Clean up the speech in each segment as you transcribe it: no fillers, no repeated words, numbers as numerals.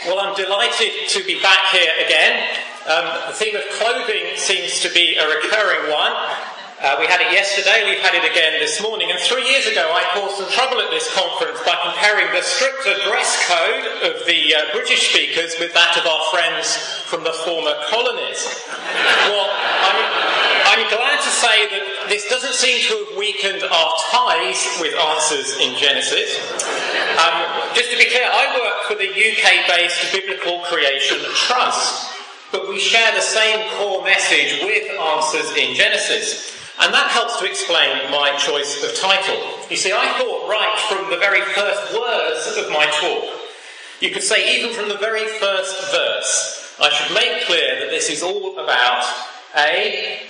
Well, I'm delighted to be back here again. The theme of clothing seems to be a recurring one. We had it yesterday, we've had it again this morning, and 3 years ago I caused some trouble at this conference by comparing the stricter dress code of the British speakers with that of our friends from the former colonies. Well, I'm glad to say that this doesn't seem to have weakened our ties with Answers in Genesis. Just to be clear, I work for the UK-based Biblical Creation Trust, but we share the same core message with Answers in Genesis. And that helps to explain my choice of title. You see, I thought right from the very first words of my talk, you could say even from the very first verse, I should make clear that this is all about AIG.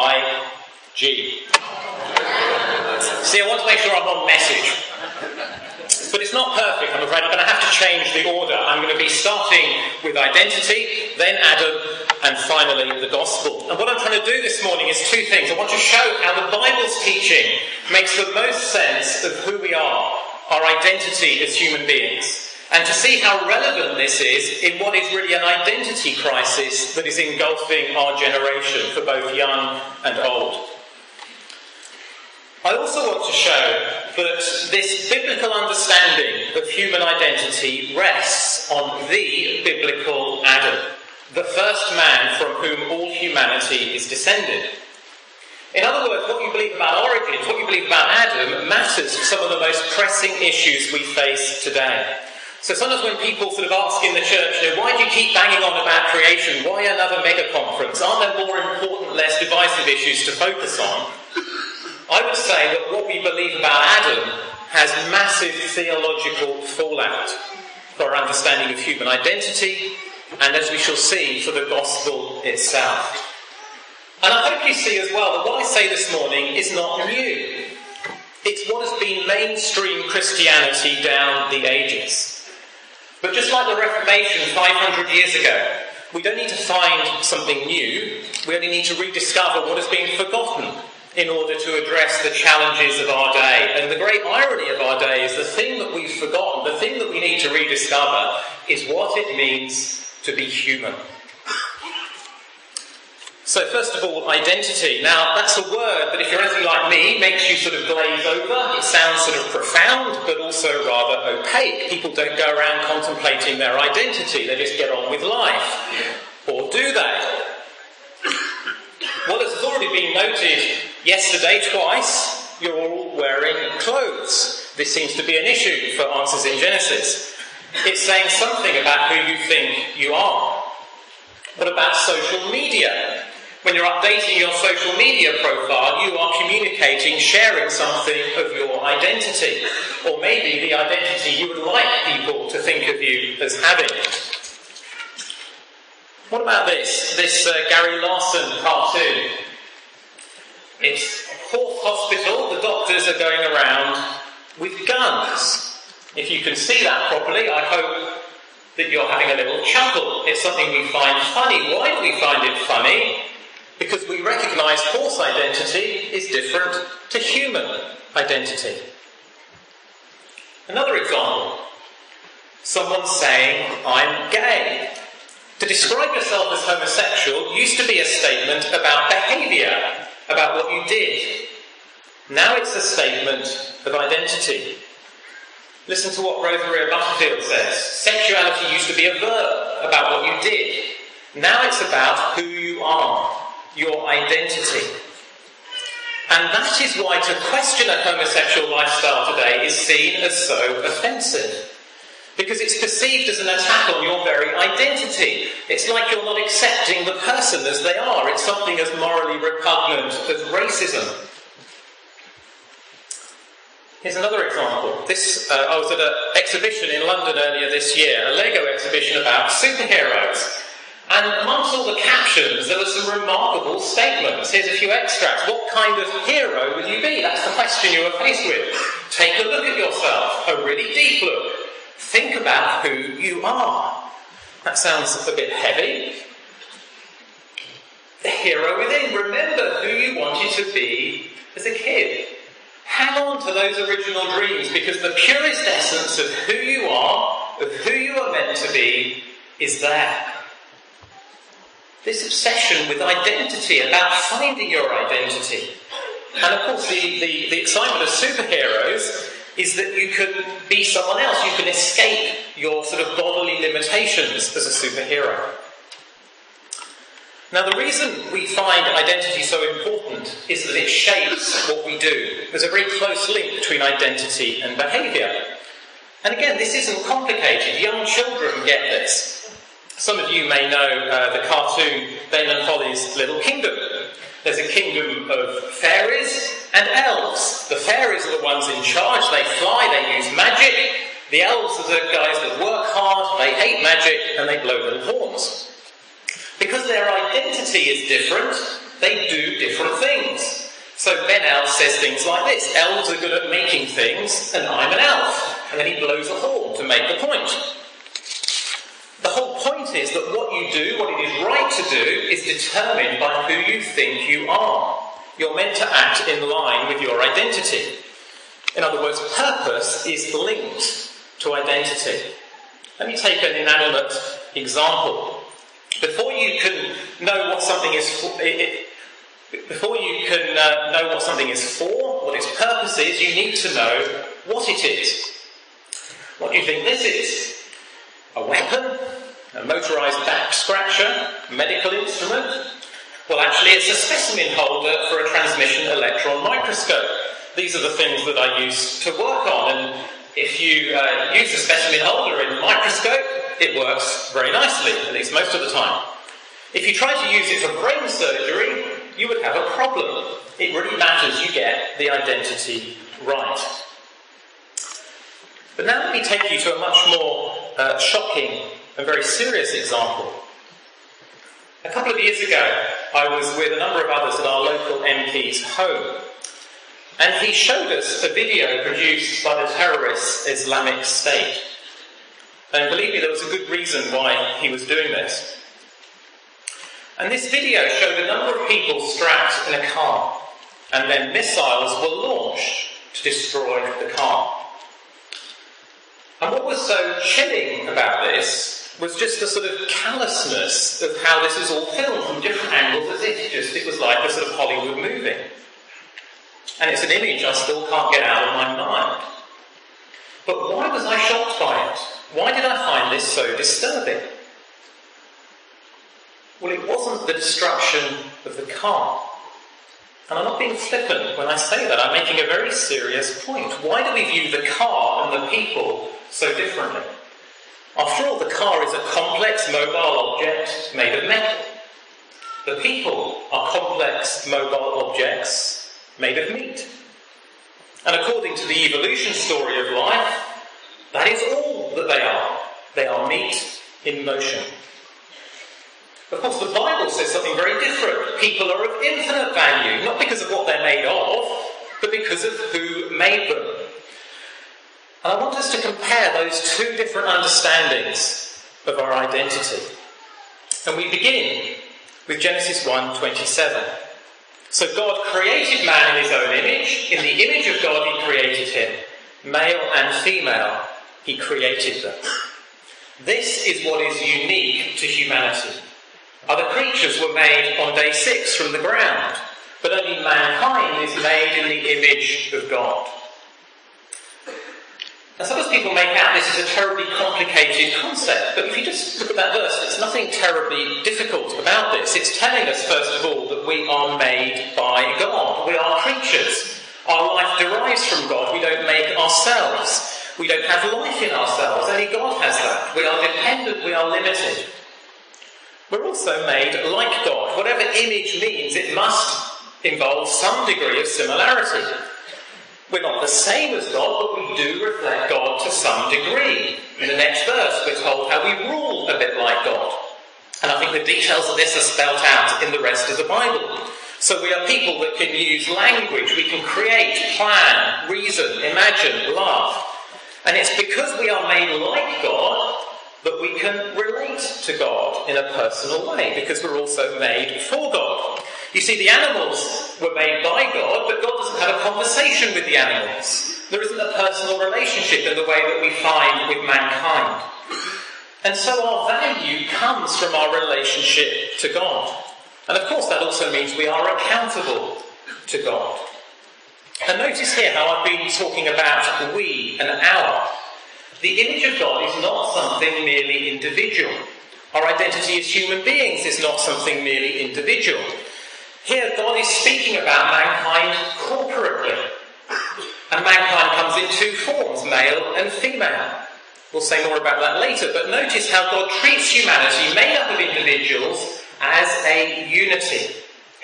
See, I want to make sure I'm on message. But it's not perfect, I'm afraid. I'm going to have to change the order. I'm going to be starting with identity, then Adam, and finally the gospel. And what I'm trying to do this morning is two things. I want to show how the Bible's teaching makes the most sense of who we are, our identity as human beings, and to see how relevant this is in what is really an identity crisis that is engulfing our generation for both young and old. I also want to show that this biblical understanding of human identity rests on the biblical Adam, the first man from whom all humanity is descended. In other words, what you believe about origins, what you believe about Adam, matters for some of the most pressing issues we face today. So sometimes when people sort of ask in the church, why do you keep banging on about creation? Why another mega conference? Aren't there more important, less divisive issues to focus on? I would say that what we believe about Adam has massive theological fallout for our understanding of human identity, and as we shall see, for the gospel itself. And I hope you see as well that what I say this morning is not new. It's what has been mainstream Christianity down the ages. But just like the Reformation 500 years ago, we don't need to find something new, we only need to rediscover what has been forgotten in order to address the challenges of our day. And the great irony of our day is the thing that we've forgotten, the thing that we need to rediscover, is what it means to be human. So first of all, identity. Now, that's a word that if you're anything like me, makes you sort of glaze over. It sounds sort of profound, but also rather opaque. People don't go around contemplating their identity. They just get on with life. Or do they? Well, as has already been noted yesterday twice, you're all wearing clothes. This seems to be an issue for Answers in Genesis. It's saying something about who you think you are. What about social media? When you're updating your social media profile, you are communicating, sharing something of your identity. Or maybe the identity you would like people to think of you as having. What about this Gary Larson cartoon? It's Horse Hospital. The doctors are going around with guns. If you can see that properly, I hope that you're having a little chuckle. It's something we find funny. Why do we find it funny? Because we recognise horse identity is different to human identity. Another example. Someone saying, I'm gay. To describe yourself as homosexual used to be a statement about behaviour, about what you did. Now it's a statement of identity. Listen to what Rosaria Butterfield says. Sexuality used to be a verb, about what you did. Now it's about who you are, your identity. And that is why to question a homosexual lifestyle today is seen as so offensive. Because it's perceived as an attack on your very identity. It's like you're not accepting the person as they are. It's something as morally repugnant as racism. Here's another example. I was at an exhibition in London earlier this year, a Lego exhibition about superheroes. And amongst all the captions, there were some remarkable statements. Here's a few extracts. What kind of hero will you be? That's the question you were faced with. Take a look at yourself, a really deep look. Think about who you are. That sounds a bit heavy. The hero within. Remember who you wanted to be as a kid. Hang on to those original dreams, because the purest essence of who you are, of who you are meant to be, is there. This obsession with identity, about finding your identity. And of course, the excitement of superheroes is that you can be someone else. You can escape your sort of bodily limitations as a superhero. Now, the reason we find identity so important is that it shapes what we do. There's a very close link between identity and behaviour. And again, this isn't complicated. Young children get this. Some of you may know the cartoon Damon Holly's Little Kingdom. There's a kingdom of fairies and elves. The fairies are the ones in charge. They fly, they use magic. The elves are the guys that work hard, they hate magic, and they blow little horns. Because their identity is different, they do different things. So Ben Elf says things like this: elves are good at making things, and I'm an elf. And then he blows a horn to make the point. The whole point is that what you do, what it is right to do, is determined by who you think you are. You're meant to act in line with your identity. In other words, purpose is linked to identity. Let me take an inanimate example. Before you can know what something is for, what its purpose is, you need to know what it is. What do you think this is? A weapon? A motorised back scratcher? A medical instrument? Well, actually, it's a specimen holder for a transmission electron microscope. These are the things that I use to work on, and if you use a specimen holder in a microscope, it works very nicely, at least most of the time. If you try to use it for brain surgery, you would have a problem. It really matters you get the identity right. But now let me take you to a much more shocking and very serious example. A couple of years ago, I was with a number of others at our local MP's home, and he showed us a video produced by the terrorist Islamic State. And believe me, there was a good reason why he was doing this. And this video showed a number of people strapped in a car, and then missiles were launched to destroy the car. And what was so chilling about this was just the sort of callousness of how this is all filmed from different angles, as if it was like a sort of Hollywood movie. And it's an image I still can't get out of my mind. But why was I shocked by it? Why did I find this so disturbing? Well, it wasn't the destruction of the car. And I'm not being flippant when I say that. I'm making a very serious point. Why do we view the car and the people so differently? After all, the car is a complex mobile object made of metal. The people are complex mobile objects made of meat. And according to the evolution story of life, that is all that they are. They are meat in motion. Of course, the Bible says something very different. People are of infinite value, not because of what they're made of, but because of who made them. And I want us to compare those two different understandings of our identity. And we begin with Genesis 1:27. So God created man in his own image. In the image of God he created him. Male and female he created them. This is what is unique to humanity. Other creatures were made on day 6 from the ground, but only mankind is made in the image of God. And sometimes people make out this is a terribly complicated concept, but if you just look at that verse, there's nothing terribly difficult about this. It's telling us, first of all, that we are made by God. We are creatures. Our life derives from God. We don't make ourselves. We don't have life in ourselves. Only God has that. We are dependent. We are limited. We're also made like God. Whatever image means, it must involve some degree of similarity. We're not the same as God, but we do reflect God to some degree. In the next verse, we're told how we rule a bit like God. And I think the details of this are spelt out in the rest of the Bible. So we are people that can use language, we can create, plan, reason, imagine, laugh. And it's because we are made like God that we can relate to God in a personal way, because we're also made for God. You see, the animals were made by God, but God doesn't have a conversation with the animals. There isn't a personal relationship in the way that we find with mankind. And so our value comes from our relationship to God. And of course that also means we are accountable to God. And notice here how I've been talking about we and our. The image of God is not something merely individual. Our identity as human beings is not something merely individual. Here God is speaking about mankind corporately. And mankind comes in two forms, male and female. We'll say more about that later, but notice how God treats humanity, made up of individuals, as a unity.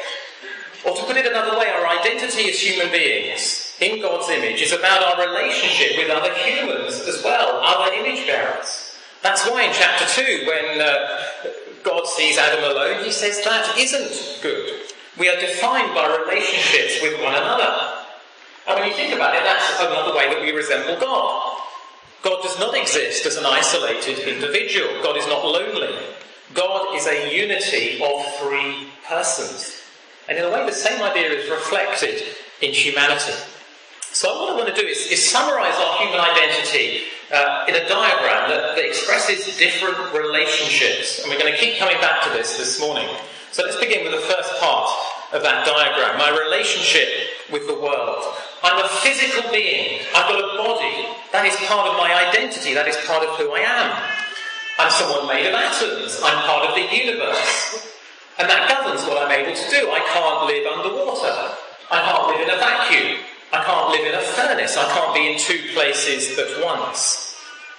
Or to put it another way, our identity as human beings, in God's image, is about our relationship with other humans as well, other image bearers. That's why in chapter 2, when God sees Adam alone, he says that isn't good. We are defined by relationships with one another. And when you think about it, that's another way that we resemble God. God does not exist as an isolated individual. God is not lonely. God is a unity of three persons. And in a way, the same idea is reflected in humanity. So what I want to do is summarise our human identity in a diagram that expresses different relationships. And we're going to keep coming back to this morning. So let's begin with the first part of that diagram, my relationship with the world. I'm a physical being. I've got a body. That is part of my identity. That is part of who I am. I'm someone made of atoms. I'm part of the universe. And that governs what I'm able to do. I can't live underwater. I can't live in a vacuum. I can't live in a furnace. I can't be in two places at once.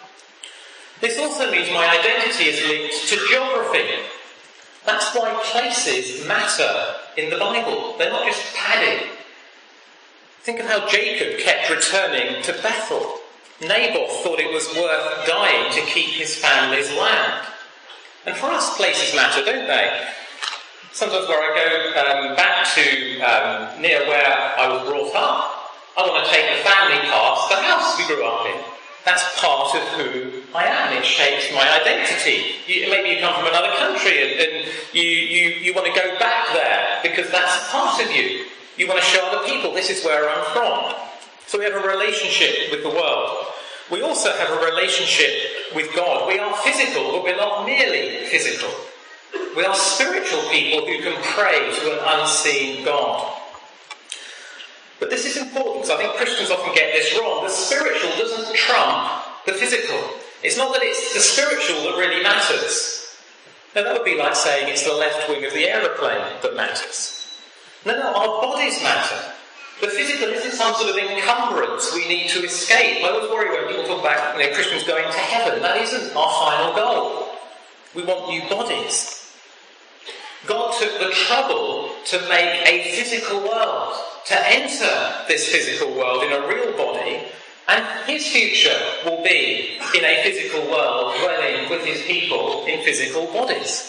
This also means my identity is linked to geography. That's why places matter in the Bible. They're not just padding. Think of how Jacob kept returning to Bethel. Naboth thought it was worth dying to keep his family's land. And for us, places matter, don't they? Sometimes where I go back to near where I was brought up, I want to take the family past the house we grew up in. That's part of who I am. It shapes my identity. Maybe you come from another country and you want to go back there because that's part of you. You want to show other people, this is where I'm from. So we have a relationship with the world. We also have a relationship with God. We are physical, but we're not merely physical. We are spiritual people who can pray to an unseen God. But this is important because I think Christians often get this wrong. The spiritual doesn't trump the physical. It's not that it's the spiritual that really matters. Now that would be like saying it's the left wing of the aeroplane that matters. No, our bodies matter. The physical isn't some sort of encumbrance we need to escape. I always worry when people talk about Christians going to heaven. That isn't our final goal. We want new bodies. God took the trouble to make a physical world, to enter this physical world in a real body, and his future will be in a physical world, dwelling with his people in physical bodies.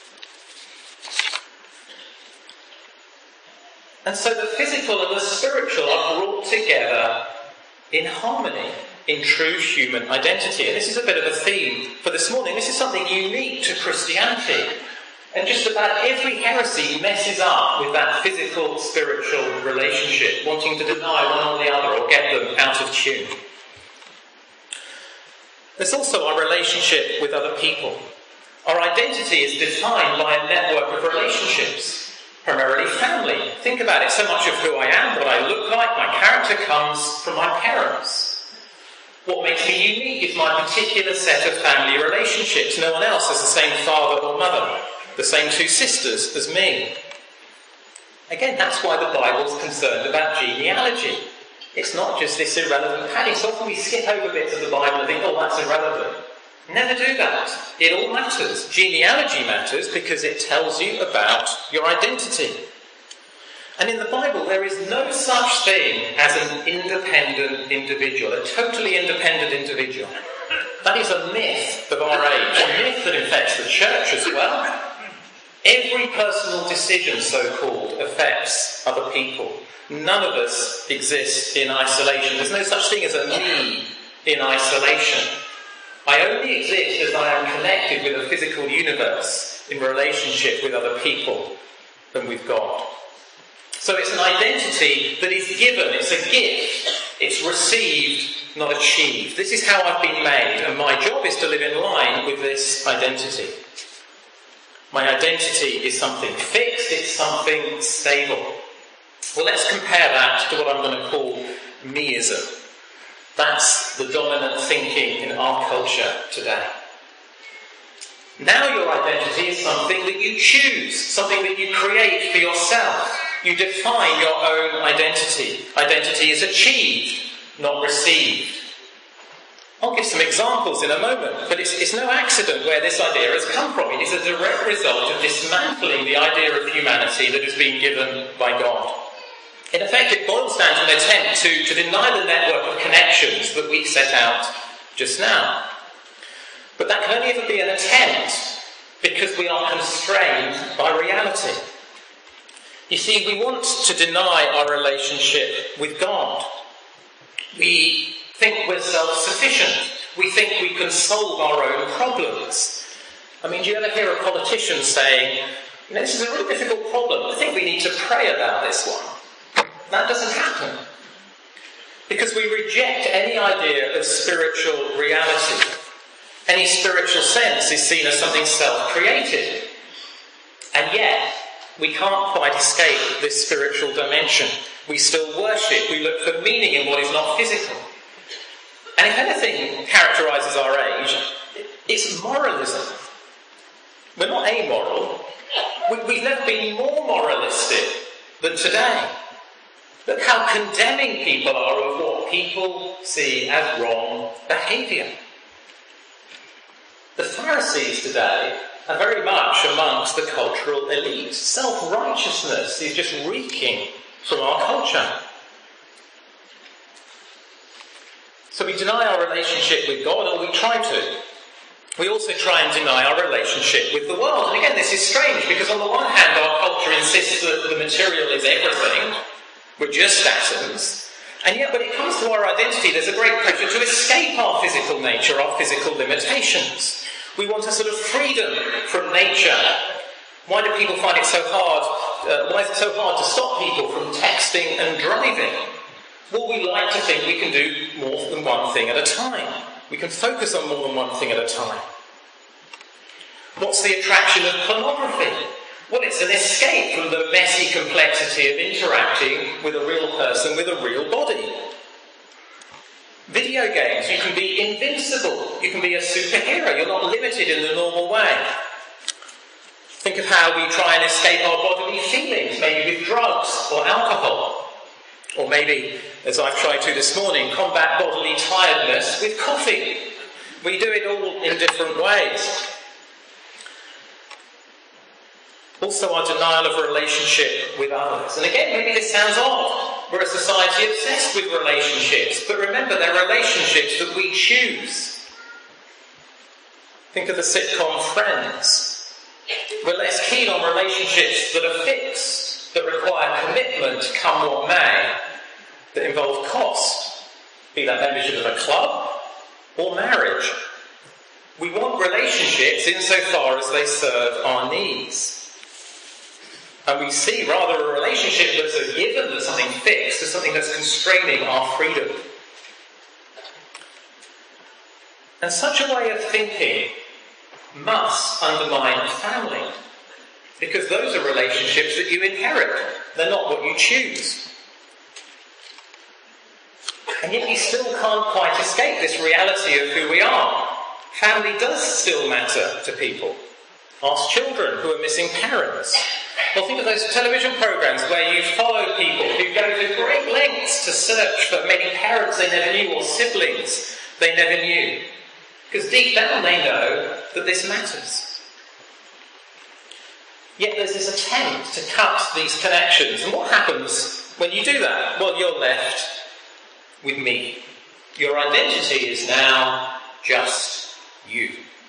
And so the physical and the spiritual are brought together in harmony, in true human identity. And this is a bit of a theme for this morning. This is something unique to Christianity. And just about every heresy messes up with that physical-spiritual relationship, wanting to deny one or the other or get them out of tune. There's also our relationship with other people. Our identity is defined by a network of relationships, primarily family. Think about it, so much of who I am, what I look like, my character comes from my parents. What makes me unique is my particular set of family relationships. No one else has the same father or mother, the same two sisters as me. Again, that's why the Bible's concerned about genealogy. It's not just this irrelevant padding. So often we skip over bits of the Bible and think, oh, that's irrelevant. Never do that. It all matters. Genealogy matters because it tells you about your identity. And in the Bible, there is no such thing as an independent individual, a totally independent individual. That is a myth of our age, a myth that infects the church as well. Every personal decision, so-called, affects other people. None of us exist in isolation. There's no such thing as a me in isolation. I only exist as I am connected with a physical universe in relationship with other people and with God. So it's an identity that is given, it's a gift, it's received not achieved. This is how I've been made, and my job is to live in line with this identity. My identity is something fixed, it's something stable. Well, let's compare that to what I'm going to call meism. That's the dominant thinking in our culture today. Now your identity is something that you choose, something that you create for yourself. You define your own identity. Identity is achieved, not received. I'll give some examples in a moment, but it's no accident where this idea has come from. It is a direct result of dismantling the idea of humanity that has been given by God. In effect, it boils down to an attempt to deny the network of connections that we set out just now. But that can only ever be an attempt because we are constrained by reality. You see, we want to deny our relationship with God. We think we're self-sufficient. We think we can solve our own problems. I mean, do you ever hear a politician saying, this is a really difficult problem. I think we need to pray about this one. That doesn't happen. Because we reject any idea of spiritual reality. Any spiritual sense is seen as something self-created. And yet, we can't quite escape this spiritual dimension. We still worship. We look for meaning in what is not physical. And if anything characterises our age, it's moralism. We're not amoral. We've never been more moralistic than today. Look how condemning people are of what people see as wrong behaviour. The Pharisees today are very much amongst the cultural elite. Self-righteousness is just reeking from our culture. So we deny our relationship with God, or we try to. We also try and deny our relationship with the world. And again, this is strange, because on the one hand, our culture insists that the material is everything. We're just atoms. And yet, when it comes to our identity, there's a great pressure to escape our physical nature, our physical limitations. We want a sort of freedom from nature. Why do people find it so hard? Why is it so hard to stop people from texting and driving? Well, we like to think we can do more than one thing at a time. We can focus on more than one thing at a time. What's the attraction of pornography? Well, it's an escape from the messy complexity of interacting with a real person with a real body. Video games, you can be invincible. You can be a superhero. You're not limited in the normal way. Think of how we try and escape our bodily feelings, maybe with drugs or alcohol. Or maybe, as I've tried to this morning, combat bodily tiredness with coffee. We do it all in different ways. Also, our denial of a relationship with others. And again, maybe this sounds odd. We're a society obsessed with relationships. But remember, they're relationships that we choose. Think of the sitcom Friends. We're less keen on relationships that are fixed, that require commitment, come what may, that involve cost, be that membership of a club or marriage. We want relationships insofar as they serve our needs. And we see rather a relationship that's a given, that's something fixed, as something that's constraining our freedom. And such a way of thinking must undermine family, because those are relationships that you inherit. They're not what you choose. And yet you still can't quite escape this reality of who we are. Family does still matter to people. Ask children who are missing parents. Well, think of those television programmes where you follow people who go to great lengths to search for maybe parents they never knew or siblings they never knew. Because deep down they know that this matters. Yet there's this attempt to cut these connections. And what happens when you do that? Well, you're left with me. Your identity is now just you.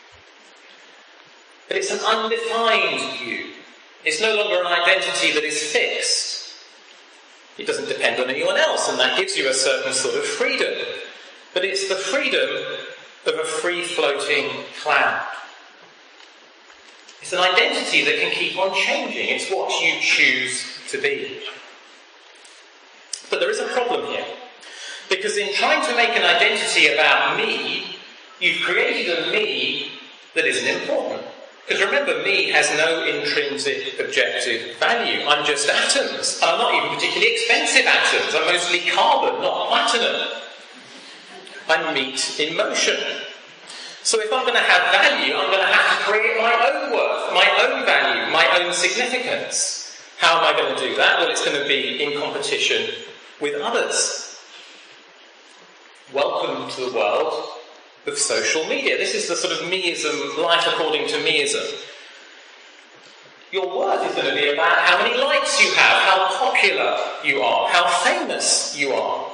But it's an undefined you. It's no longer an identity that is fixed. It doesn't depend on anyone else, and that gives you a certain sort of freedom. But it's the freedom of a free-floating cloud. It's an identity that can keep on changing. It's what you choose to be. But there is a problem here. Because in trying to make an identity about me, you've created a me that isn't important. Because remember, me has no intrinsic objective value. I'm just atoms. And I'm not even particularly expensive atoms. I'm mostly carbon, not platinum. I'm meat in motion. So if I'm going to have value, I'm going to have to create my own worth, my own value, my own significance. How am I going to do that? Well, it's going to be in competition with others. Welcome to the world of social media. This is the sort of meism, life according to meism. Your worth is going to be about how many likes you have, how popular you are, how famous you are.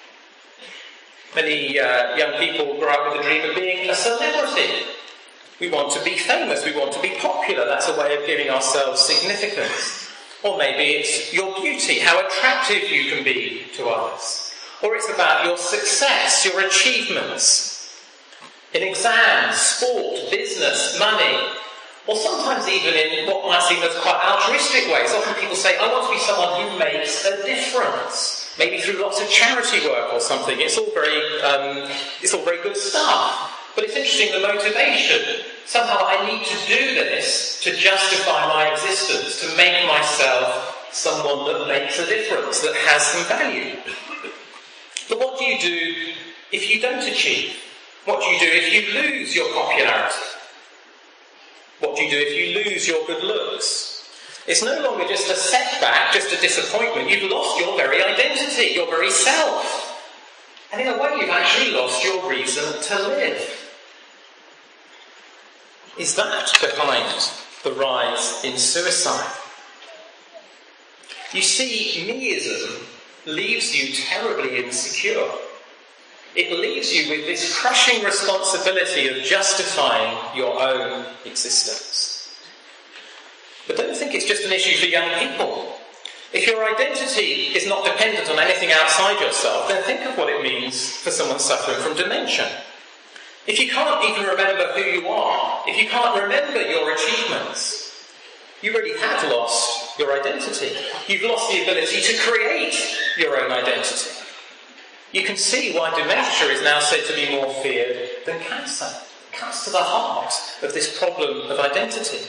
Many young people grow up with the dream of being a celebrity. We want to be famous, we want to be popular. That's a way of giving ourselves significance. Or maybe it's your beauty, how attractive you can be to others. Or it's about your success, your achievements in exams, sport, business, money, or sometimes even in what might seem as quite altruistic ways. Often people say, I want to be someone who makes a difference. Maybe through lots of charity work or something. It's all very good stuff. But it's interesting, the motivation. Somehow I need to do this to justify my existence, to make myself someone that makes a difference, that has some value. But what do you do if you don't achieve? What do you do if you lose your popularity? What do you do if you lose your good looks? It's no longer just a setback, just a disappointment. You've lost your very identity, your very self. And in a way, you've actually lost your reason to live. Is that behind the rise in suicide? You see, meism leaves you terribly insecure. It leaves you with this crushing responsibility of justifying your own existence. But don't think it's just an issue for young people. If your identity is not dependent on anything outside yourself, then think of what it means for someone suffering from dementia. If you can't even remember who you are, if you can't remember your achievements, you really have lost your identity. You've lost the ability to create your own identity. You can see why dementia is now said to be more feared than cancer. It cuts to the heart of this problem of identity.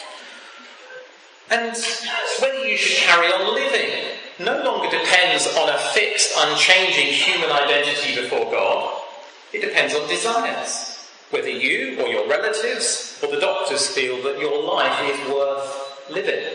And whether you should carry on living no longer depends on a fixed, unchanging human identity before God. It depends on desires. Whether you or your relatives or the doctors feel that your life is worth living.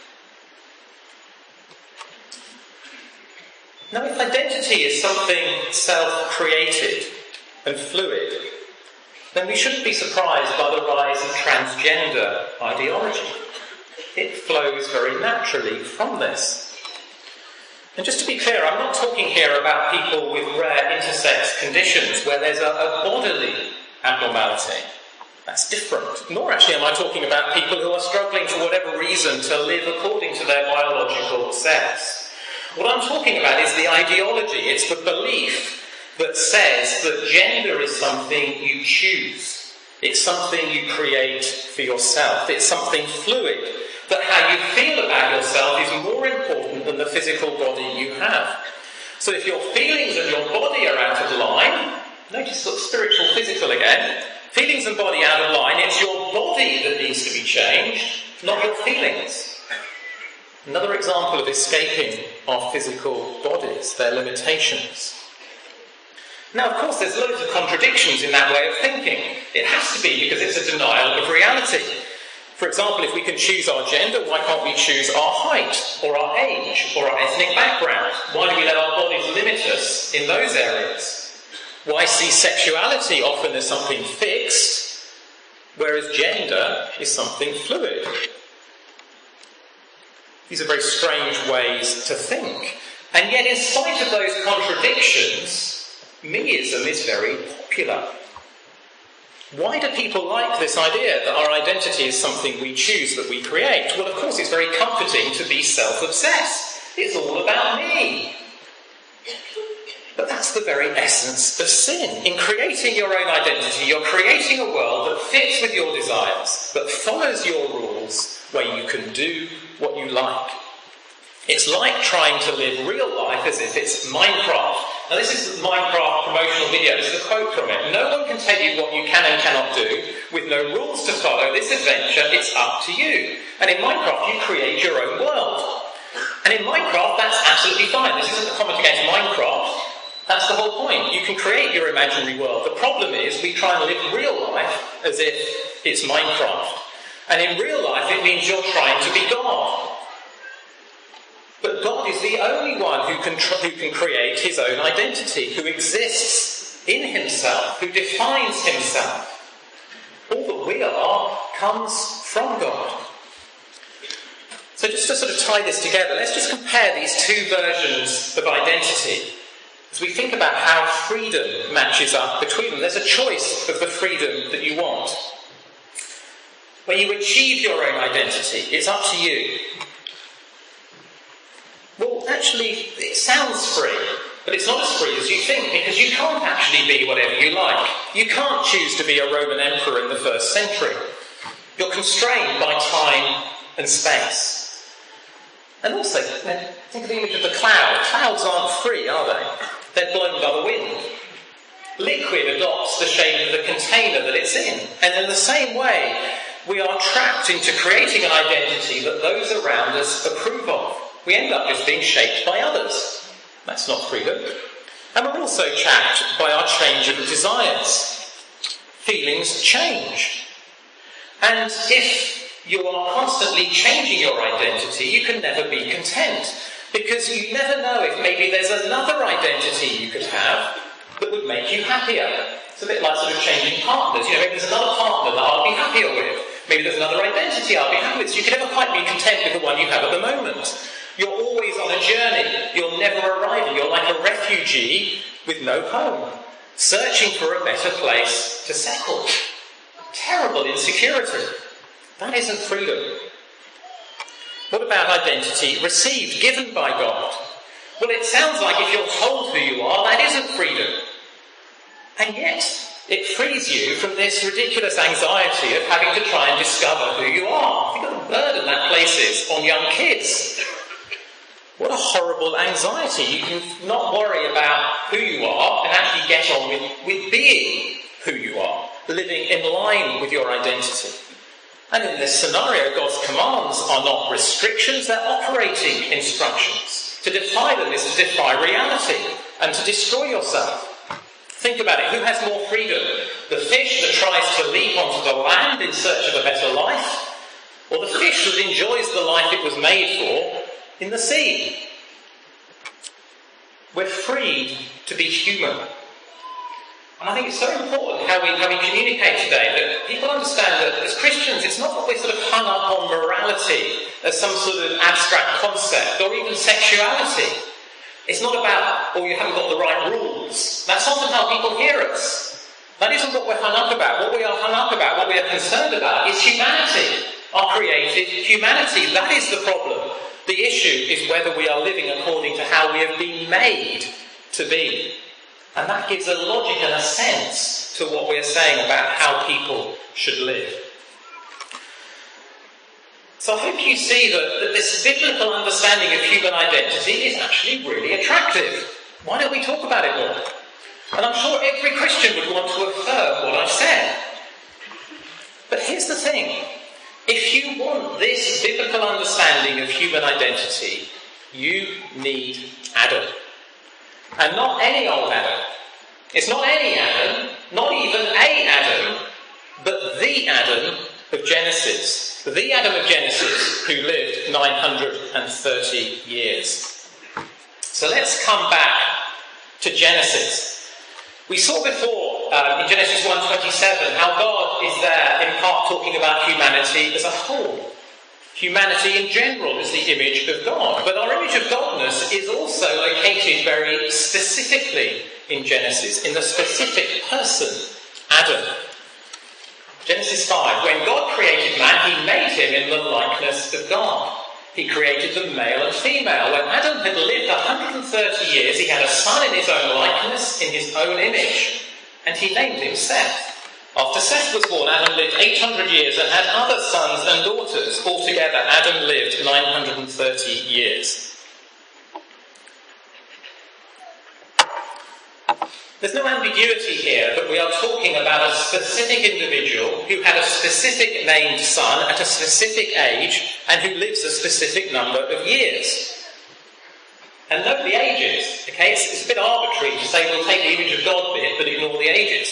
Now, if identity is something self-created and fluid, then we shouldn't be surprised by the rise of transgender ideology. It flows very naturally from this. And just to be clear, I'm not talking here about people with rare intersex conditions where there's a bodily abnormality. That's different. Nor actually am I talking about people who are struggling for whatever reason to live according to their biological sex. What I'm talking about is the ideology. It's the belief that says that gender is something you choose. It's something you create for yourself. It's something fluid. That how you feel about yourself is more important than the physical body you have. So if your feelings and your body are out of line, notice sort of spiritual, physical again, feelings and body out of line, it's your body that needs to be changed, not your feelings. Another example of escaping our physical bodies, their limitations. Now, of course, there's loads of contradictions in that way of thinking. It has to be because it's a denial of reality. For example, if we can choose our gender, why can't we choose our height, or our age, or our ethnic background? Why do we let our bodies limit us in those areas? Why see sexuality often as something fixed, whereas gender is something fluid? These are very strange ways to think. And yet, in spite of those contradictions, meism is very popular. Why do people like this idea that our identity is something we choose, that we create? Well, of course, it's very comforting to be self-obsessed. It's all about me. But that's the very essence of sin. In creating your own identity, you're creating a world that fits with your desires, that follows your rules, where you can do what you like. It's like trying to live real life as if it's Minecraft. Now this is the Minecraft promotional video. This is a quote from it. No one can tell you what you can and cannot do. With no rules to follow this adventure, it's up to you. And in Minecraft, you create your own world. And in Minecraft, that's absolutely fine. This isn't a comment against Minecraft. That's the whole point. You can create your imaginary world. The problem is we try and live real life as if it's Minecraft. And in real life, it means you're trying to be God. But God is the only one who can create his own identity, who exists in himself, who defines himself. All that we are comes from God. So just to sort of tie this together, let's just compare these two versions of identity. As we think about how freedom matches up between them, there's a choice of the freedom that you want. When you achieve your own identity, it's up to you. Well, actually, it sounds free, but it's not as free as you think, because you can't actually be whatever you like. You can't choose to be a Roman emperor in the 1st century. You're constrained by time and space. And also, think of the image of the cloud. Clouds aren't free, are they? They're blown by the wind. Liquid adopts the shape of the container that it's in. And in the same way, we are trapped into creating an identity that those around us approve of. We end up just being shaped by others. That's not freedom. And we're also trapped by our change of desires. Feelings change. And if you are constantly changing your identity, you can never be content. Because you never know if maybe there's another identity you could have that would make you happier. It's a bit like sort of changing partners. Maybe there's another partner that I'll be happier with. Maybe there's another identity I'll be happy with. So you can never quite be content with the one you have at the moment. You're always on a journey. You're never arriving. You're like a refugee with no home, searching for a better place to settle. Terrible insecurity. That isn't freedom. What about identity received, given by God? Well, it sounds like if you're told who you are, that isn't freedom. And yet, it frees you from this ridiculous anxiety of having to try and discover who you are. Think of the burden that places on young kids. What a horrible anxiety. You can not worry about who you are and actually get on with being who you are, living in line with your identity. And in this scenario, God's commands are not restrictions, they're operating instructions. To defy them is to defy reality and to destroy yourself. Think about it. Who has more freedom? The fish that tries to leap onto the land in search of a better life? Or the fish that enjoys the life it was made for in the sea? We're freed to be human. And I think it's so important how we communicate today that people understand that as Christians, it's not that we're sort of hung up on morality as some sort of abstract concept, or even sexuality. It's not about, you haven't got the right rules. That's often how people hear us. That isn't what we're hung up about. What we are hung up about, what we are concerned about, is humanity, our created humanity. That is the problem. The issue is whether we are living according to how we have been made to be. And that gives a logic and a sense to what we are saying about how people should live. So I hope you see that this biblical understanding of human identity is actually really attractive. Why don't we talk about it more? And I'm sure every Christian would want to affirm what I've said. But here's the thing. If you want this biblical understanding of human identity, you need Adam. And not any old Adam. It's not any Adam, not even a Adam, but the Adam of Genesis. The Adam of Genesis who lived 930 years. So let's come back to Genesis. We saw before in Genesis 1:27 how God is there in part talking about humanity as a whole. Humanity in general is the image of God. But our image of Godness is also located very specifically in Genesis, in the specific person, Adam. Genesis 5, when God created man, he made him in the likeness of God. He created them male and female. When Adam had lived 130 years, he had a son in his own likeness, in his own image, and he named him Seth. After Seth was born, Adam lived 800 years and had other sons and daughters. Altogether, Adam lived 930 years. There's no ambiguity here that we are talking about a specific individual who had a specific named son at a specific age and who lives a specific number of years. And note the ages, okay? It's a bit arbitrary to say we'll take the image of God bit but ignore the ages.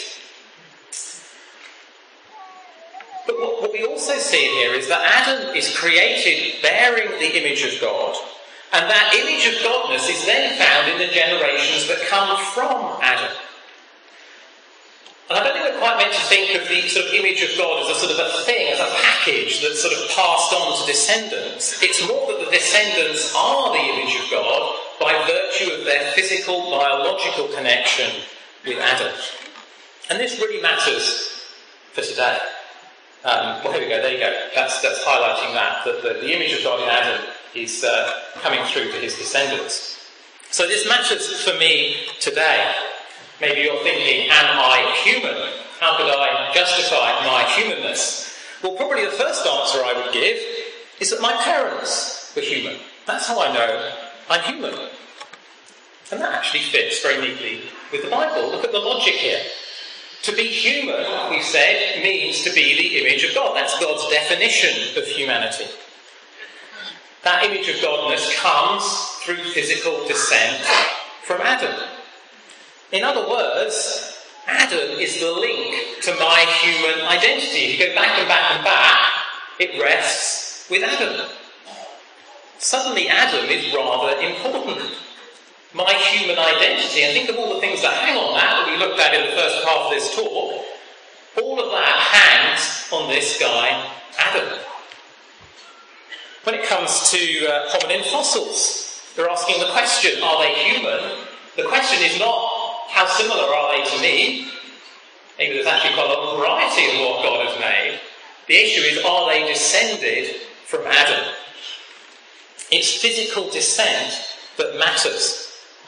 But what we also see here is that Adam is created bearing the image of God, and that image of Godness is then found in the generations that come from Adam. And I don't think we're quite meant to think of the sort of image of God as a sort of a thing, as a package that's sort of passed on to descendants. It's more that the descendants are the image of God by virtue of their physical, biological connection with Adam. And this really matters for today. Well, here we go, there you go. That's highlighting that the image of God in Adam is coming through to his descendants. So this matters for me today. Maybe you're thinking, am I human? How could I justify my humanness? Well, probably the first answer I would give is that my parents were human. That's how I know I'm human. And that actually fits very neatly with the Bible. Look at the logic here. To be human, we said, means to be the image of God. That's God's definition of humanity. That image of Godness comes through physical descent from Adam. In other words, Adam is the link to my human identity. If you go back and back and back, it rests with Adam. Suddenly Adam is rather important. My human identity, and think of all the things that hang on that we looked at in the first half of this talk, all of that hangs on this guy, Adam. When it comes to hominin fossils, they're asking the question, are they human? The question is not, how similar are they to me? Maybe there's actually quite a lot of variety in what God has made. The issue is, are they descended from Adam? It's physical descent that matters.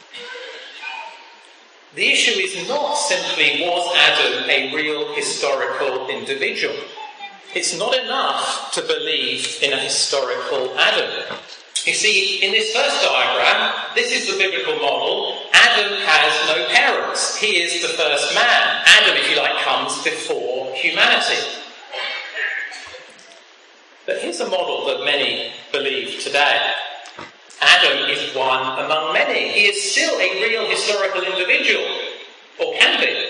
The issue is not simply, was Adam a real historical individual? It's not enough to believe in a historical Adam. You see, in this first diagram, this is the biblical model. Adam has no parents. He is the first man. Adam, if you like, comes before humanity. But here's a model that many believe today. Adam is one among many. He is still a real historical individual, or can be.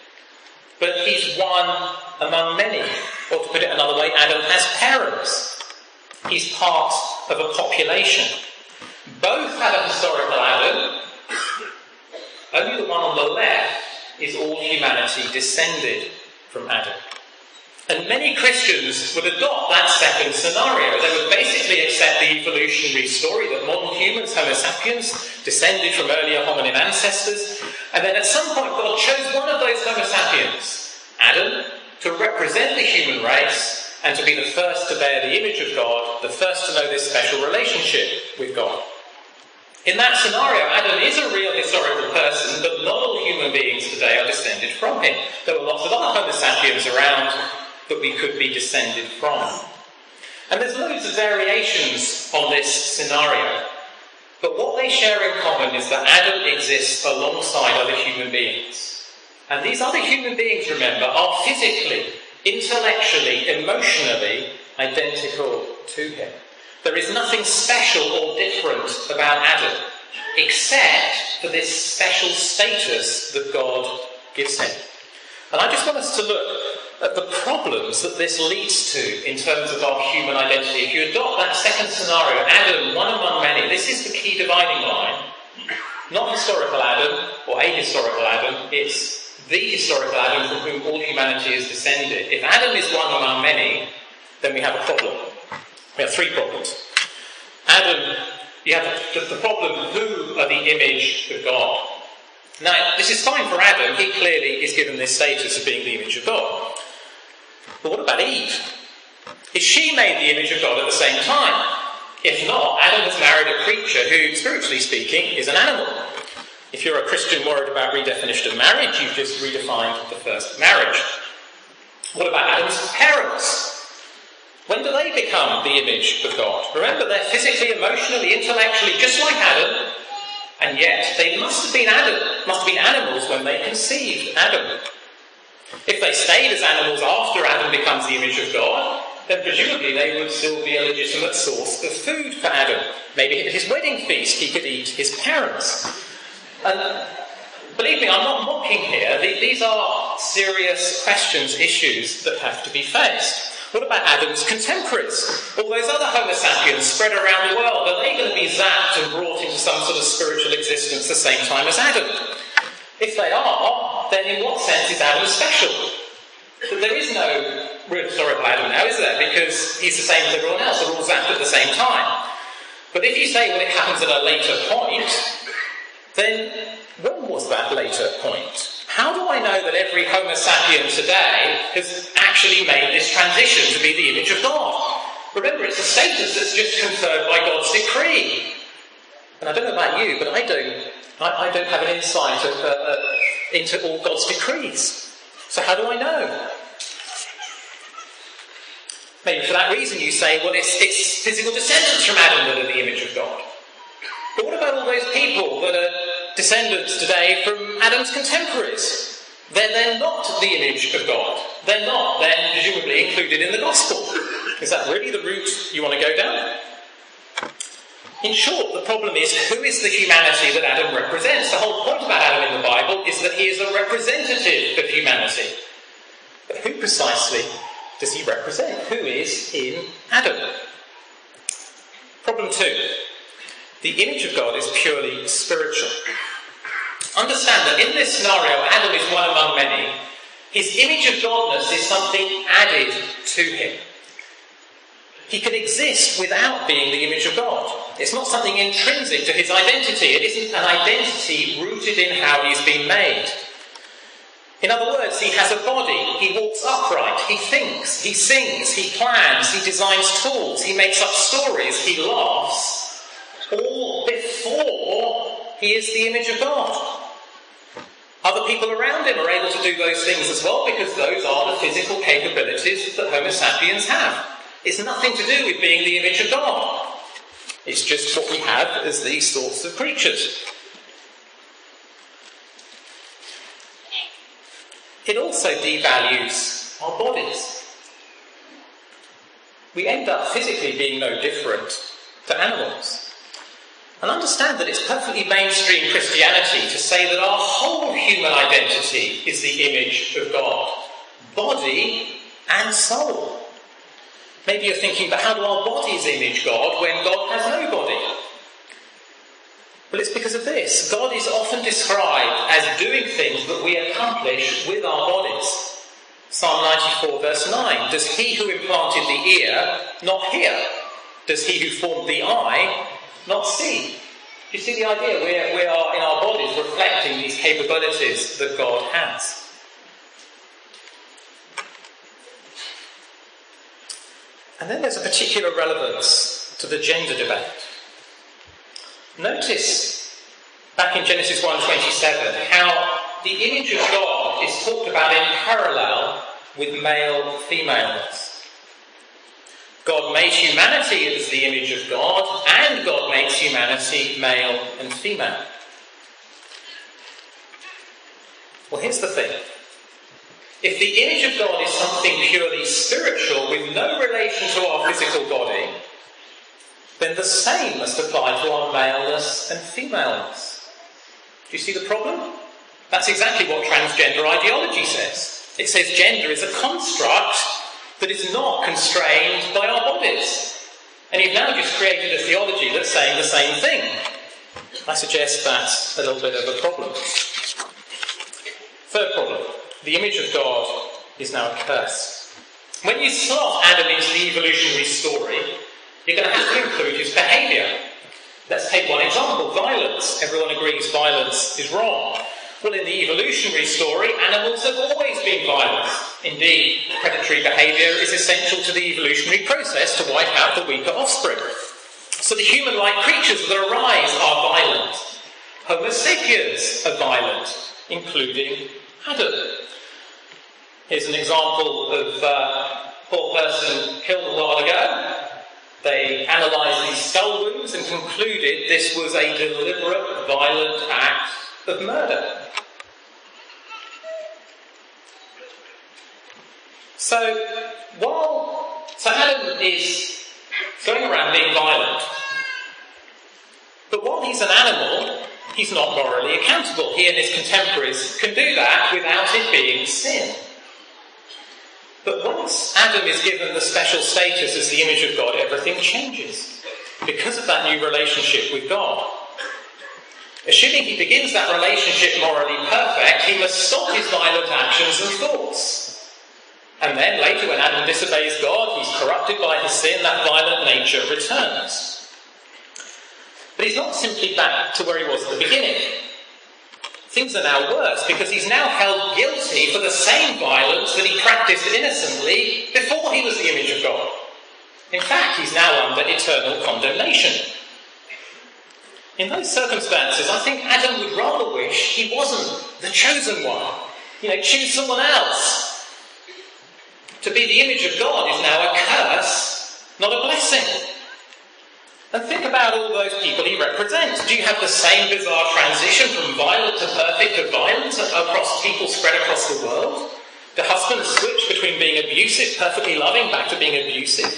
But he's one among many. Or to put it another way, Adam has parents. He's part of a population. Both have a historical Adam. Only the one on the left is all humanity descended from Adam. And many Christians would adopt that second scenario. They would basically accept the evolutionary story that modern humans, Homo sapiens, descended from earlier hominin ancestors. And then at some point God chose one of those Homo sapiens, Adam, to represent the human race and to be the first to bear the image of God, the first to know this special relationship with God. In that scenario, Adam is a real historical person, but not all human beings today are descended from him. There were lots of other Homo sapiens around that we could be descended from. And there's loads of variations on this scenario. But what they share in common is that Adam exists alongside other human beings. And these other human beings, remember, are physically, intellectually, emotionally identical to him. There is nothing special or different about Adam, except for this special status that God gives him. And I just want us to look at the problems that this leads to in terms of our human identity. If you adopt that second scenario, Adam, one among many, this is the key dividing line. Not historical Adam or ahistorical Adam, it's the historical Adam from whom all humanity is descended. If Adam is one among many, then we have a problem. We have three problems. Adam, you have the problem, who are the image of God? Now, this is fine for Adam. He clearly is given this status of being the image of God. But what about Eve? Is she made the image of God at the same time? If not, Adam has married a creature who, spiritually speaking, is an animal. If you're a Christian worried about redefinition of marriage, you've just redefined the first marriage. What about Adam's parents? When do they become the image of God? Remember, they're physically, emotionally, intellectually just like Adam, And yet, they must have been animals when they conceived Adam. If they stayed as animals after Adam becomes the image of God, then presumably they would still be a legitimate source of food for Adam. Maybe at his wedding feast he could eat his parents. And believe me, I'm not mocking here. These are serious questions, issues that have to be faced. What about Adam's contemporaries? All those other Homo sapiens spread around the world, are they going to be zapped and brought into some sort of spiritual existence the same time as Adam? If they are, then in what sense is Adam special? There is no real historical Adam now, is there? Because he's the same as everyone else, they're all zapped at the same time. But if you say, well, it happens at a later point, then when was that later point? How do I know that every Homo sapien today has actually made this transition to be the image of God? Remember, it's a status that's just conferred by God's decree. And I don't know about you, but I don't have an insight into all God's decrees. So how do I know? Maybe for that reason you say, well, it's physical descendants from Adam that are the image of God. But what about all those people that are descendants today from Adam's contemporaries? They're not the image of God. They're not then presumably included in the gospel. Is that really the route you want to go down? In short, the problem is, who is the humanity that Adam represents? The whole point about Adam in the Bible is that he is a representative of humanity. But who precisely does he represent? Who is in Adam? Problem 2. The image of God is purely spiritual. Understand that in this scenario, Adam is one among many. His image of godness is something added to him. He can exist without being the image of God. It's not something intrinsic to his identity. It isn't an identity rooted in how he's been made. In other words, he has a body, he walks upright, he thinks, he sings, he plans, he designs tools, he makes up stories, he laughs, all before he is the image of God. Other people around him are able to do those things as well, because those are the physical capabilities that Homo sapiens have. It's nothing to do with being the image of God. It's just what we have as these sorts of creatures. It also devalues our bodies. We end up physically being no different to animals. And understand that it's perfectly mainstream Christianity to say that our whole human identity is the image of God, body and soul. Maybe you're thinking, but how do our bodies image God when God has no body? Well, it's because of this. God is often described as doing things that we accomplish with our bodies. Psalm 94 verse 9. Does he who implanted the ear not hear? Does he who formed the eye not see? Do you see the idea? We are in our bodies reflecting these capabilities that God has. And then there's a particular relevance to the gender debate. Notice, back in Genesis 1:27, how the image of God is talked about in parallel with male-femaleness. God made humanity as the image of God, and God makes humanity male and female. Well, here's the thing. If the image of God is something purely spiritual with no relation to our physical body, then the same must apply to our maleness and femaleness. Do you see the problem? That's exactly what transgender ideology says. It says gender is a construct that is not constrained by our bodies. And you've now just created a theology that's saying the same thing. I suggest that's a little bit of a problem. Third problem. The image of God is now a curse. When you slot Adam into the evolutionary story, you're going to have to include his behaviour. Let's take one example, violence. Everyone agrees violence is wrong. Well, in the evolutionary story, animals have always been violent. Indeed, predatory behaviour is essential to the evolutionary process to wipe out the weaker offspring. So the human-like creatures that arise are violent. Homo sapiens are violent, including Adam. Here's an example of a poor person killed a while ago. They analysed these skull wounds and concluded this was a deliberate, violent act of murder. So Adam is going around being violent, but while he's an animal, he's not morally accountable. He and his contemporaries can do that without it being sin. But once Adam is given the special status as the image of God, everything changes because of that new relationship with God. Assuming he begins that relationship morally perfect, he must stop his violent actions and thoughts. And then later, when Adam disobeys God, he's corrupted by his sin, that violent nature returns. But he's not simply back to where he was at the beginning. Things are now worse because he's now held guilty for the same violence that he practiced innocently before he was the image of God. In fact, he's now under eternal condemnation. In those circumstances, I think Adam would rather wish he wasn't the chosen one. Choose someone else. To be the image of God is now a curse, not a blessing. And think about all those people he represents. Do you have the same bizarre transition from violent to perfect to violent across people spread across the world? Do husbands switch between being abusive, perfectly loving, back to being abusive?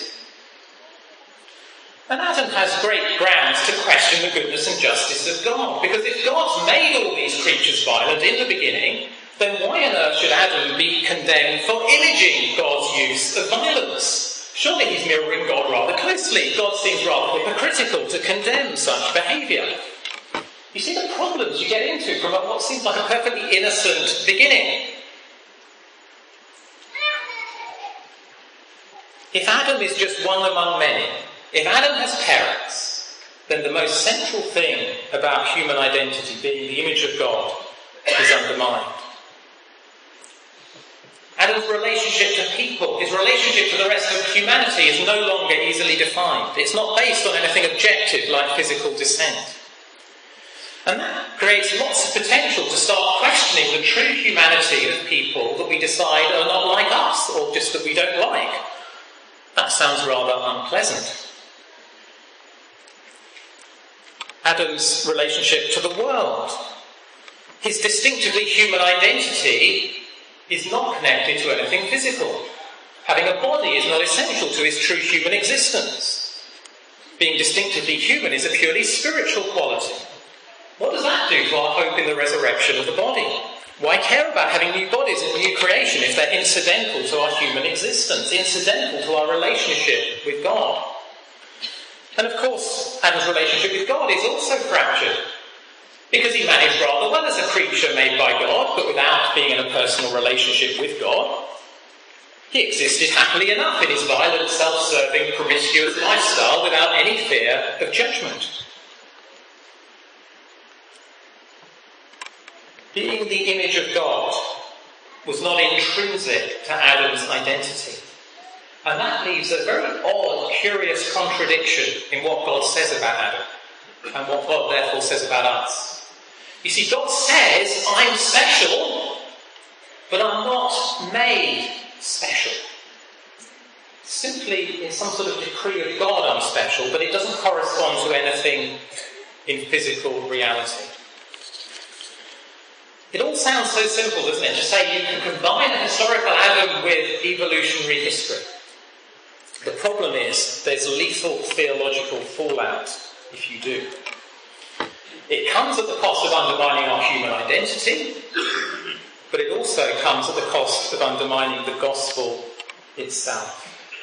And Adam has great grounds to question the goodness and justice of God. Because if God's made all these creatures violent in the beginning, then why on earth should Adam be condemned for imaging God's use of violence? Surely he's mirroring God rather closely. God seems rather hypocritical to condemn such behaviour. You see the problems you get into from what seems like a perfectly innocent beginning. If Adam is just one among many, if Adam has parents, then the most central thing about human identity, being the image of God, is undermined. Adam's relationship to people, his relationship to the rest of humanity is no longer easily defined. It's not based on anything objective like physical descent. And that creates lots of potential to start questioning the true humanity of people that we decide are not like us, or just that we don't like. That sounds rather unpleasant. Adam's relationship to the world, his distinctively human identity, is not connected to anything physical. Having a body is not essential to his true human existence. Being distinctively human is a purely spiritual quality. What does that do to our hope in the resurrection of the body? Why care about having new bodies and new creation if they're incidental to our human existence, incidental to our relationship with God? And of course, Adam's relationship with God is also fractured, because he managed rather well as a creature made by God, but without being in a personal relationship with God. He existed happily enough in his violent, self-serving, promiscuous lifestyle without any fear of judgment. Being the image of God was not intrinsic to Adam's identity. And that leaves a very odd, curious contradiction in what God says about Adam, and what God therefore says about us. You see, God says, I'm special, but I'm not made special. Simply in some sort of decree of God I'm special, but it doesn't correspond to anything in physical reality. It all sounds so simple, doesn't it? To say you can combine the historical Adam with evolutionary history. The problem is there's lethal theological fallout if you do. It comes at the cost of undermining our human identity, but it also comes at the cost of undermining the gospel itself.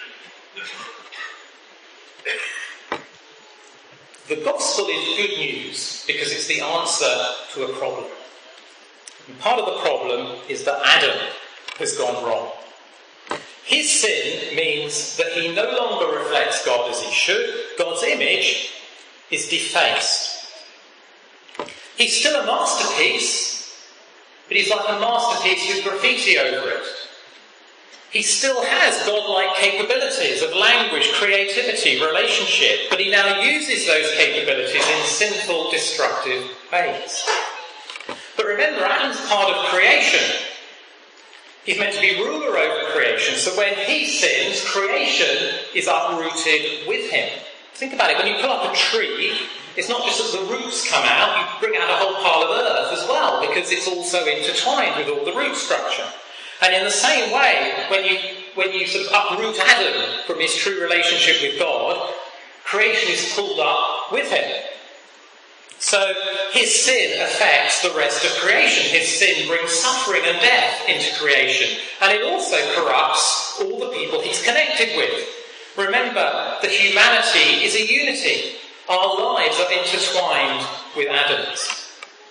The gospel is good news because it's the answer to a problem. And part of the problem is that Adam has gone wrong. His sin means that he no longer reflects God as he should. God's image is defaced. He's still a masterpiece, but he's like a masterpiece with graffiti over it. He still has godlike capabilities of language, creativity, relationship, but he now uses those capabilities in sinful, destructive ways. But remember, Adam's part of creation. He's meant to be ruler over creation, so when he sins, creation is uprooted with him. Think about it, when you pull up a tree, it's not just that the roots come out, you bring out a whole pile of earth as well, because it's also intertwined with all the root structure. And in the same way, when you sort of uproot Adam from his true relationship with God, creation is pulled up with him. So his sin affects the rest of creation. His sin brings suffering and death into creation. And it also corrupts all the people he's connected with. Remember that humanity is a unity. Our lives are intertwined with Adam's.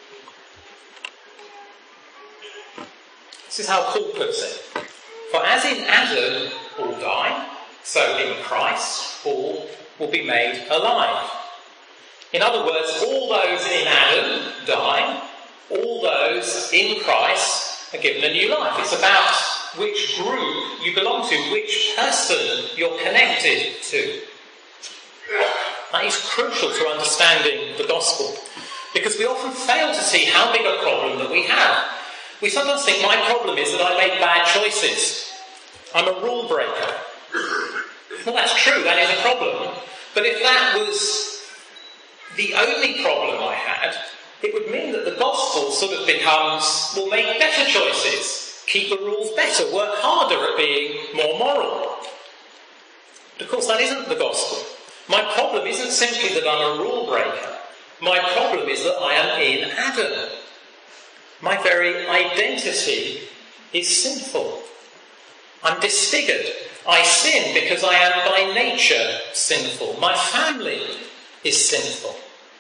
This is how Paul puts it. For as in Adam all die, so in Christ all will be made alive. In other words, all those in Adam die, all those in Christ are given a new life. It's about which group you belong to, which person you're connected to. That is crucial to understanding the gospel, because we often fail to see how big a problem that we have. We sometimes think my problem is that I make bad choices. I'm a rule breaker. Well, that's true, that is a problem. But if that was the only problem I had, it would mean that the gospel sort of becomes, well, make better choices, keep the rules better, work harder at being more moral. But of course, that isn't the gospel. My problem isn't simply that I'm a rule breaker. My problem is that I am in Adam. My very identity is sinful. I'm disfigured. I sin because I am by nature sinful. My family is sinful.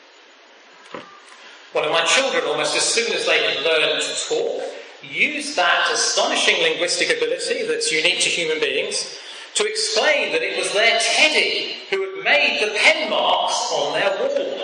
One of my children, almost as soon as they could learn to talk, used that astonishing linguistic ability that's unique to human beings to explain that it was their teddy who had made the pen marks on their wall.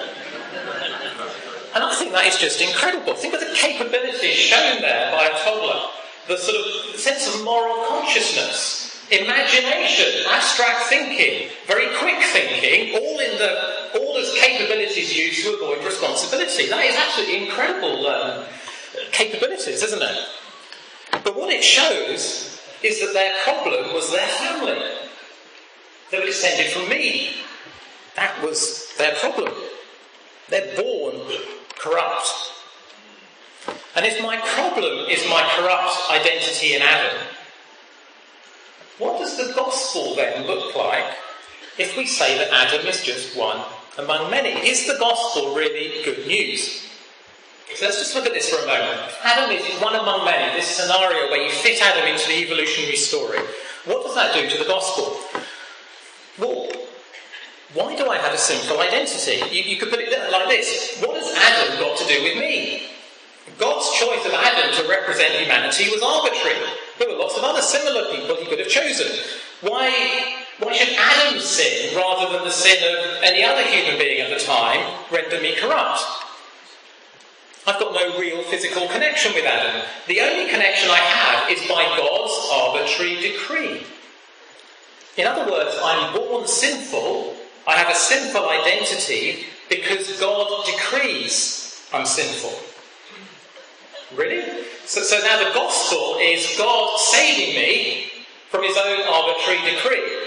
And I think that is just incredible. Think of the capabilities shown there by a toddler. The sort of sense of moral consciousness, imagination, abstract thinking, very quick thinking, all as capabilities used to avoid responsibility. That is absolutely incredible capabilities, isn't it? But what it shows is that their problem was their family. They were descended from me. That was their problem. They're born corrupt. And if my problem is my corrupt identity in Adam, what does the gospel then look like if we say that Adam is just one among many? Is the gospel really good news? So let's just look at this for a moment. Adam is one among many, this scenario where you fit Adam into the evolutionary story. What does that do to the gospel? Well, why do I have a sinful identity? You could put it like this. What has Adam got to do with me? God's choice of Adam to represent humanity was arbitrary. There were lots of other similar people he could have chosen. Why should Adam's sin, rather than the sin of any other human being at the time, render me corrupt? I've got no real physical connection with Adam. The only connection I have is by God's arbitrary decree. In other words, I'm born sinful. I have a sinful identity because God decrees I'm sinful. Really? So now the gospel is God saving me from his own arbitrary decree.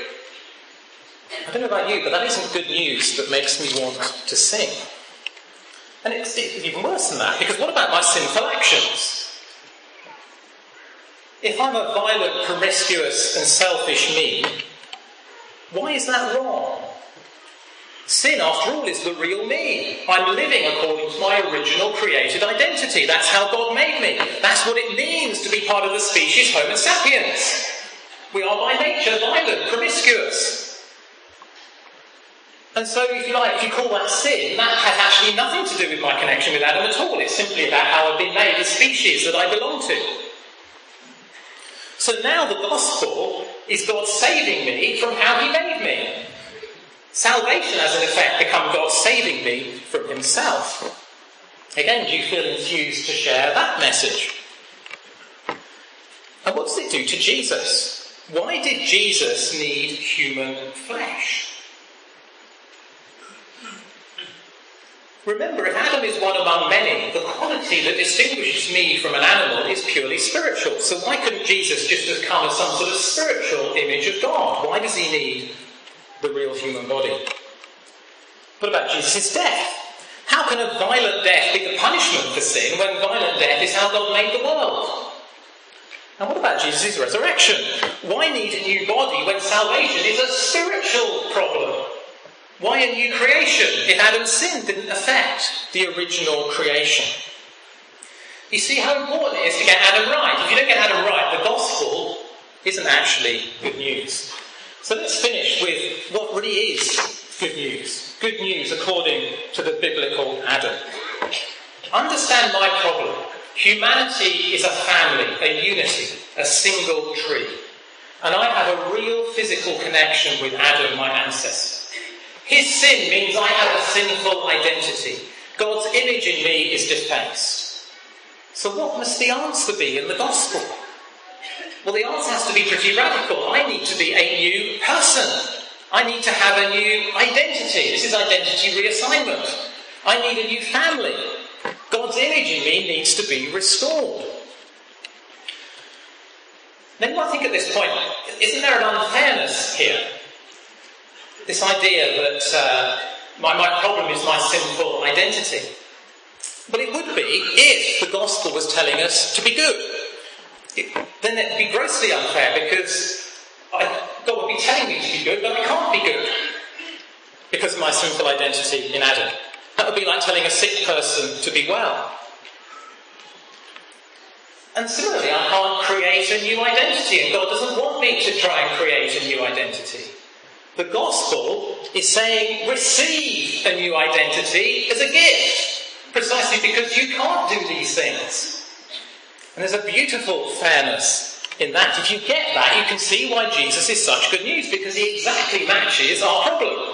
I don't know about you, but that isn't good news that makes me want to sing. And it's even worse than that, because what about my sinful actions? If I'm a violent, promiscuous and selfish me, why is that wrong? Sin, after all, is the real me. I'm living according to my original created identity. That's how God made me. That's what it means to be part of the species Homo sapiens. We are by nature violent, promiscuous. And so, if you call that sin, that has actually nothing to do with my connection with Adam at all. It's simply about how I've been made, the species that I belong to. So now the gospel is God saving me from how he made me. Salvation has in effect become God saving me from himself. Again, do you feel enthused to share that message? And what does it do to Jesus? Why did Jesus need human flesh? Remember, if Adam is one among many, the quality that distinguishes me from an animal is purely spiritual. So why couldn't Jesus just have come as some sort of spiritual image of God? Why does he need the real human body? What about Jesus' death? How can a violent death be the punishment for sin when violent death is how God made the world? And what about Jesus' resurrection? Why need a new body when salvation is a spiritual problem? Why a new creation if Adam's sin didn't affect the original creation? You see how important it is to get Adam right. If you don't get Adam right, the gospel isn't actually good news. So let's finish with what really is good news. Good news according to the biblical Adam. Understand my problem. Humanity is a family, a unity, a single tree. And I have a real physical connection with Adam, my ancestor. His sin means I have a sinful identity. God's image in me is defaced. So what must the answer be in the gospel? Well, the answer has to be pretty radical. I need to be a new person. I need to have a new identity. This is identity reassignment. I need a new family. God's image in me needs to be restored. Then I think at this point, isn't there an unfairness here? This idea that my problem is my sinful identity. But it would be if the gospel was telling us to be good. Then it would be grossly unfair because God would be telling me to be good, but I can't be good because of my sinful identity in Adam. That would be like telling a sick person to be well. And similarly, I can't create a new identity, and God doesn't want me to try and create a new identity. The gospel is saying, receive a new identity as a gift, precisely because you can't do these things. And there's a beautiful fairness in that. If you get that, you can see why Jesus is such good news, because he exactly matches our problem.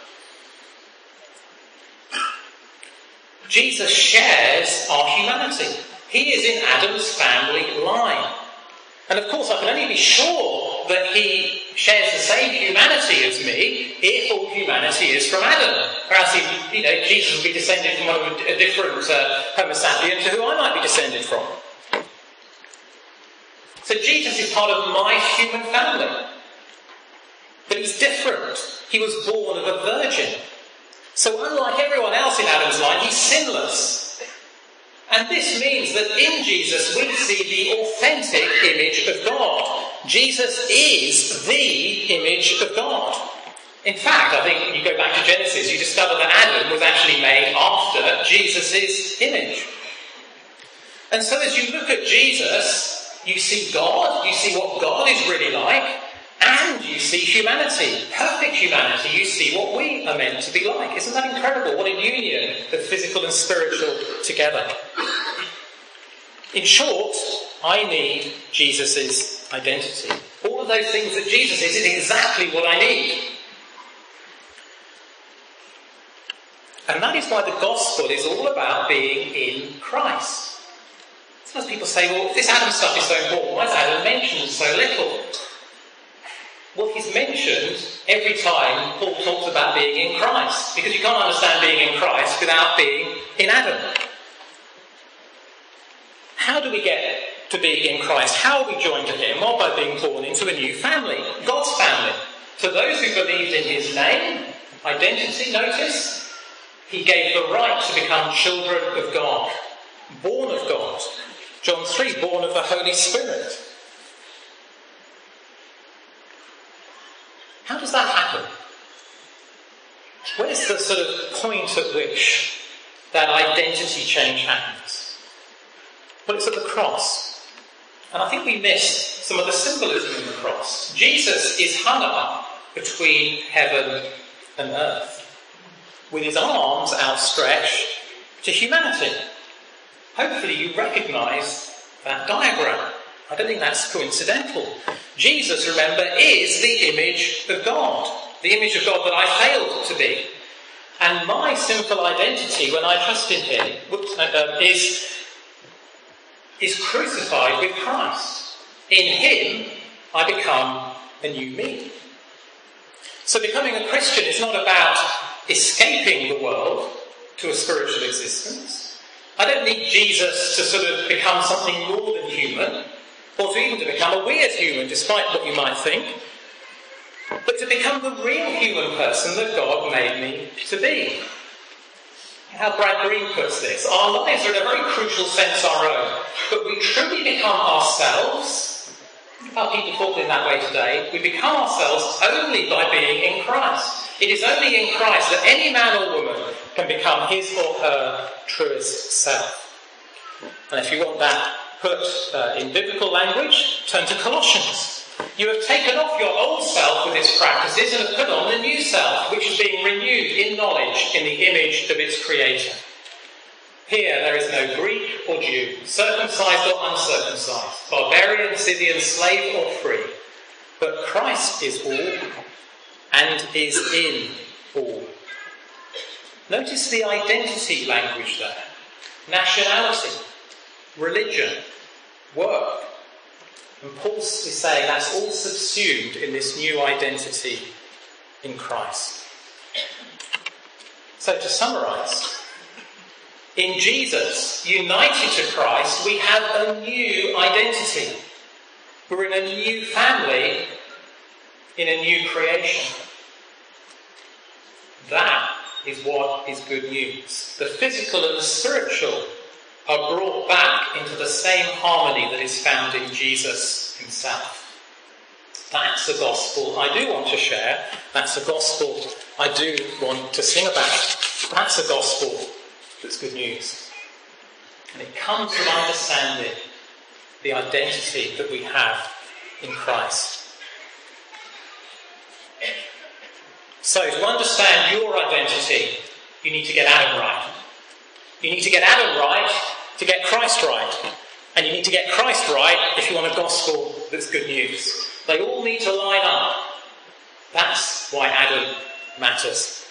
Jesus shares our humanity. He is in Adam's family line. And of course, I can only be sure that he shares the same humanity as me if all humanity is from Adam. Or else, Jesus would be descended from a different Homo sapien to who I might be descended from. So Jesus is part of my human family. But he's different. He was born of a virgin. So unlike everyone else in Adam's line, he's sinless. And this means that in Jesus we see the authentic image of God. Jesus is the image of God. In fact, I think when you go back to Genesis, you discover that Adam was actually made after Jesus' image. And so as you look at Jesus, you see God, you see what God is really like, and you see humanity, perfect humanity. You see what we are meant to be like. Isn't that incredible? What a union of physical and spiritual together. In short, I need Jesus' identity. All of those things that Jesus is exactly what I need. And that is why the gospel is all about being in Christ. Sometimes people say, well, this Adam stuff is so important. Why is Adam mentioned so little? Well, he's mentioned every time Paul talks about being in Christ, because you can't understand being in Christ without being in Adam. How do we get to be in Christ? How are we joined to him? Well, by being born into a new family, God's family. To those who believed in his name, identity, notice, he gave the right to become children of God, born of God. John 3, born of the Holy Spirit. How does that happen? Where's the sort of point at which that identity change happens? Well, it's at the cross. And I think we miss some of the symbolism in the cross. Jesus is hung up between heaven and earth, with his arms outstretched to humanity. Hopefully you recognise that diagram. I don't think that's coincidental. Jesus, remember, is the image of God. The image of God that I failed to be. And my sinful identity, when I trust in him, is crucified with Christ. In him, I become a new me. So becoming a Christian is not about escaping the world to a spiritual existence. I don't need Jesus to sort of become something more than human, or to even to become a weird human, despite what you might think. but to become the real human person that God made me to be. How Brad Green puts this, our lives are in a very crucial sense our own, but we truly become ourselves. How people talk in that way today. We become ourselves only by being in Christ. It is only in Christ that any man or woman can become his or her truest self. And if you want that put in biblical language, turn to Colossians. You have taken off your old self with its practices and have put on the new self, which is being renewed in knowledge in the image of its creator. Here there is no Greek or Jew, circumcised or uncircumcised, barbarian, Scythian, slave or free, but Christ is all and is in all. Notice the identity language there. Nationality, religion, work. And Paul is saying that's all subsumed in this new identity in Christ. So to summarise, in Jesus, united to Christ, we have a new identity. We're in a new family, in a new creation. That is what is good news. The physical and the spiritual are brought back into the same harmony that is found in Jesus himself. That's the gospel I do want to share. That's the gospel I do want to sing about. That's the gospel that's good news. And it comes from understanding the identity that we have in Christ. So to understand your identity, you need to get Adam right. You need to get Adam right to get Christ right. And you need to get Christ right if you want a gospel that's good news. They all need to line up. That's why Adam matters.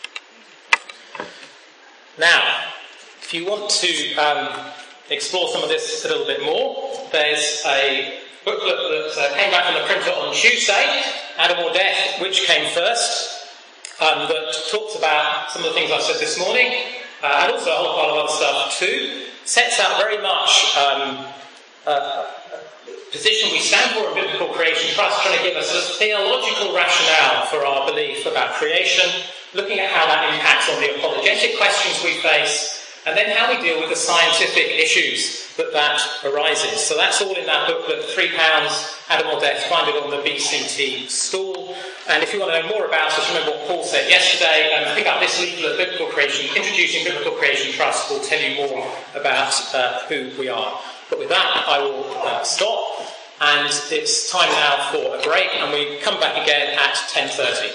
Now, if you want to explore some of this a little bit more, there's a booklet that came back from the printer on Tuesday, Adam or Death, Which Came First, that talks about some of the things I've said this morning, and also a whole pile of other stuff too. Sets out very much a position we stand for in Biblical Creation Trust, trying to give us a theological rationale for our belief about creation, looking at how that impacts on the apologetic questions we face, and then how we deal with the scientific issues that arises. So that's all in that booklet, £3, Adam or Death, find it on the BCT stall. And if you want to know more about it, remember what Paul said yesterday, pick up this leaflet, Biblical Creation, Introducing Biblical Creation Trust, will tell you more about who we are. But with that, I will stop, and it's time now for a break, and we come back again at 10:30.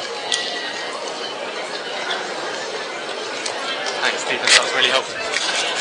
Thanks, Stephen. That was really helpful.